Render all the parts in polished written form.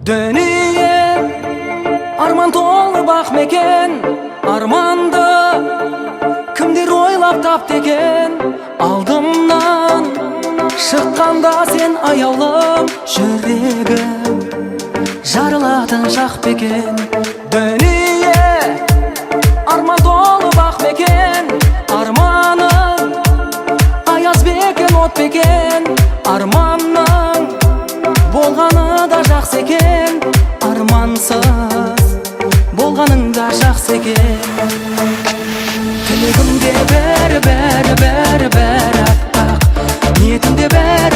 Dünya arman dolu bak meken, armandı kimdir oylap taptı eken. Aldımdan şıkkanda sen ayavlım, yüreğim jarıladın şak beken. Dünya arman dolu bak meken, armanın ayaz beken, ot beken. Armanın bolğanı da жақсы екен, армансыз болғаның да жақсы екен. Тілегімде бәрі аппақ, ниетімде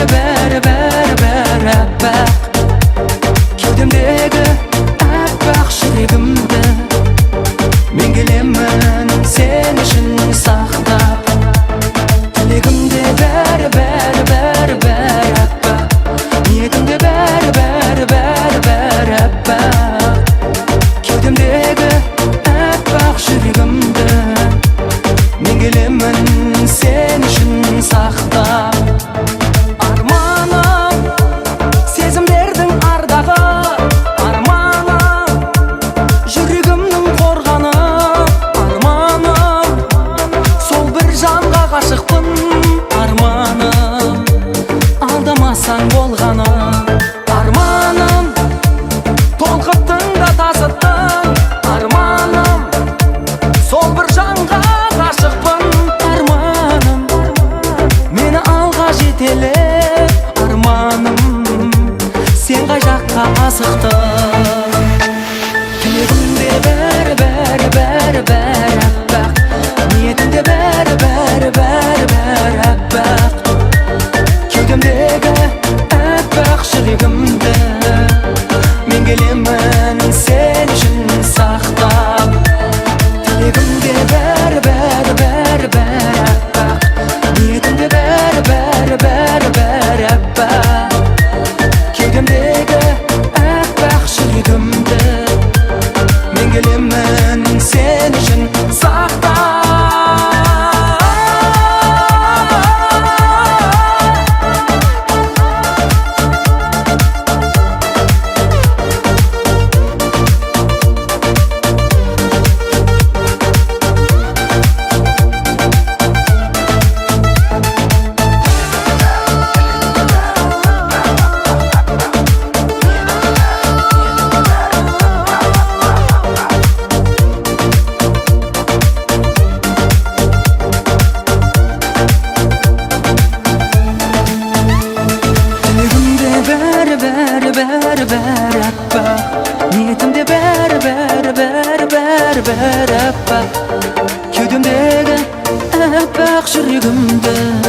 бәрі аппақ. Кеудемдегі аппақ жүрегімді мен келемін сен үшін сақтап. Тілегімде бәрі аппақ, ниетімде бәрі аппақ. Кеудемдегі аппақ жүрегімді мен келемін сен үшін сақтап. Арманым сезімдердің ардағы, арманым жүрегімнің қорғаны. Арманым сол бір жанға ғашықпын, арманым алдамасаң болғаны. Арманым толқыттың да тасыттың, арманым сол бір жанға ғашықпын. Арманым мені алға жетелеп, арманым сен қай жаққа асықтың. Тілегімде бәрі аппақ, ниетімде бәрі аппақ. Кеудемдегі аппақ жүрегімді мен келемін сен үшін сақтап. Тілегімде бәрі аппақ, ниетімде бәрі аппақ. Кеудемдегі аппақ жүрегімді мен келемін сен үшін сақтап. Бәрі аппақ, ниетімде бәрі аппақ. Кеудемдегі аппақ жүрегімді